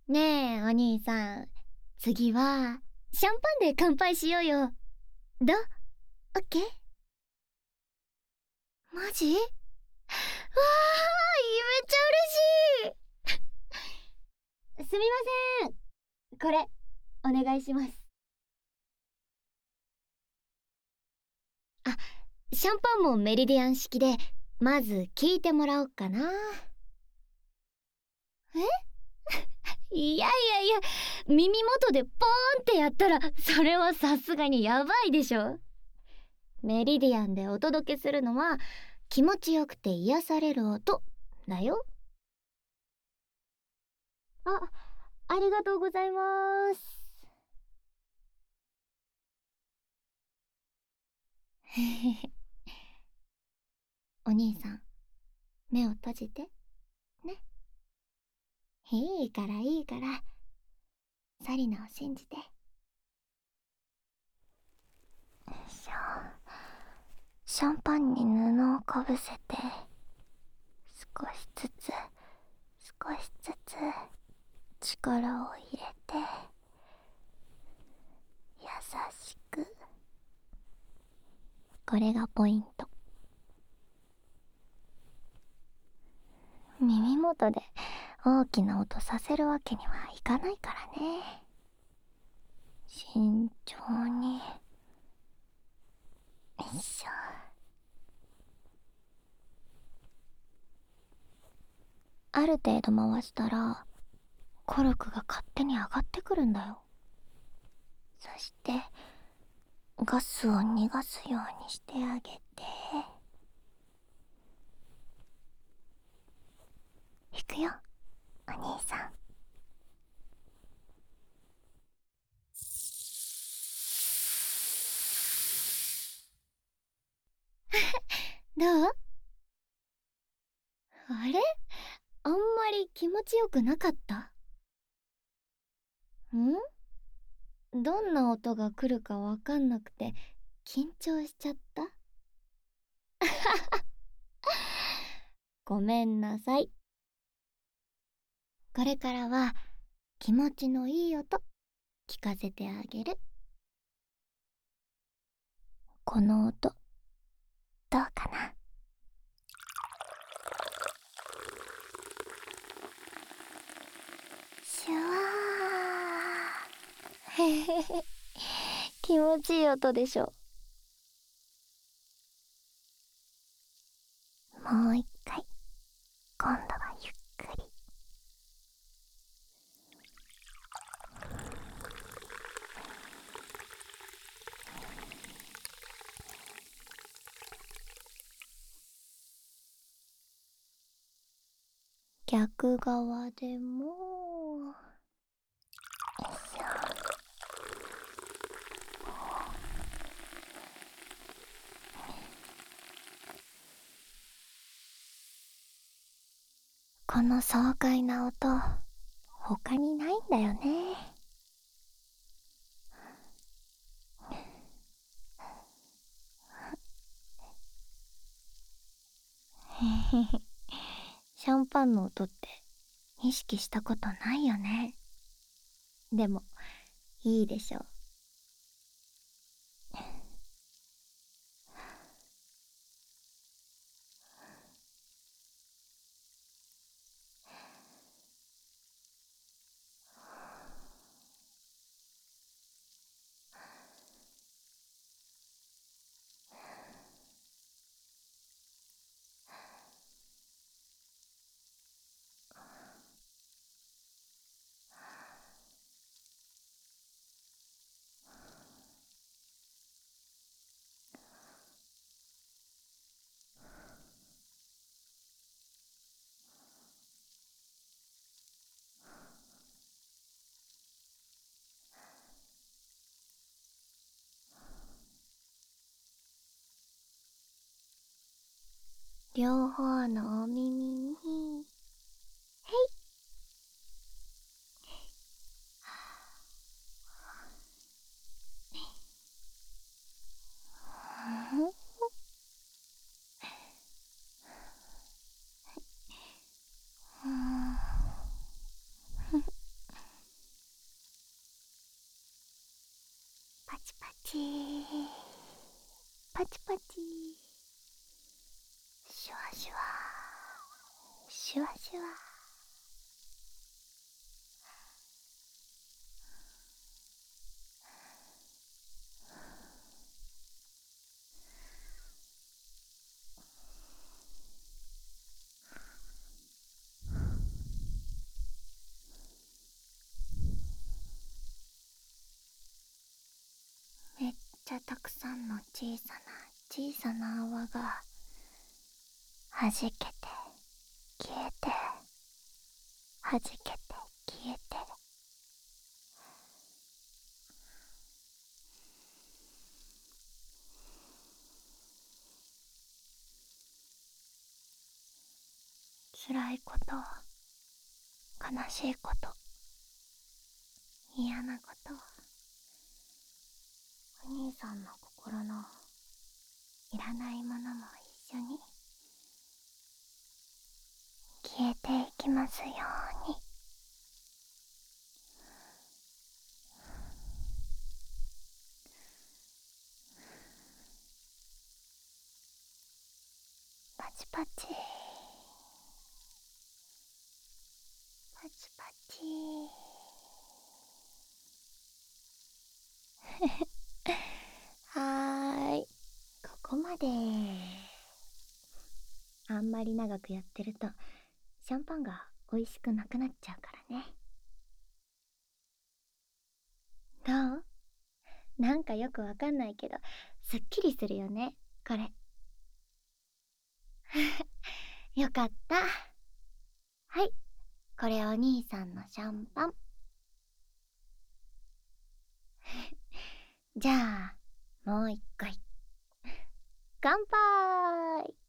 ねえ、お兄さん。次は、シャンパンで乾杯しようよ。どう？オッケー？マジ？わあ、めっちゃ嬉しい。すみません。これ、お願いします。あ、シャンパンもメリディアン式で、まず聞いてもらおうかな。え？いやいやいや、耳元でポーンってやったら、それはさすがにやばいでしょ。メリディアンでお届けするのは、気持ちよくて癒される音だよ。あ、ありがとうございます。お兄さん、目を閉じてね。いいからいいから、サリナを信じて。よいしょ。シャンパンに布をかぶせて、少しずつ少しずつ力を入れて、優しく。これがポイント。耳元で大きな音させるわけにはいかないからね。慎重に。よいしょ。ある程度回したらコルクが勝手に上がってくるんだよ。そしてガスを逃がすようにしてあげて。いくよ、お兄さん。どう？あれ？あんまり気持ちよくなかった？どんな音が来るかわかんなくて緊張しちゃった？ごめんなさい。これからは気持ちのいい音聞かせてあげる。この音どうかな？シュワー。へへへ、気持ちいい音でしょ。もう一回、今度はゆっくり。逆側でも。よいしょ。この爽快な音、他にないんだよね。へへへ。シャンパンの音って意識したことないよね。でもいいでしょ。両方のお耳に。へい。 チパチパチパチ、シュワシュワシュワシュワ。めっちゃたくさんの小さな小さな泡がはじけて消えて、はじけて消えて。辛いこと、悲しいこと、嫌なこと、お兄さんの心のいらないものも一緒に消えていきますように。パチパチパチパチ。はーい、ここまで。あんまり長くやってるとシャンパンが美味しくなくなっちゃうからね。どう？なんかよくわかんないけどすっきりするよね、これ。よかった。はい、これお兄さんのシャンパン。じゃあもう一回乾杯。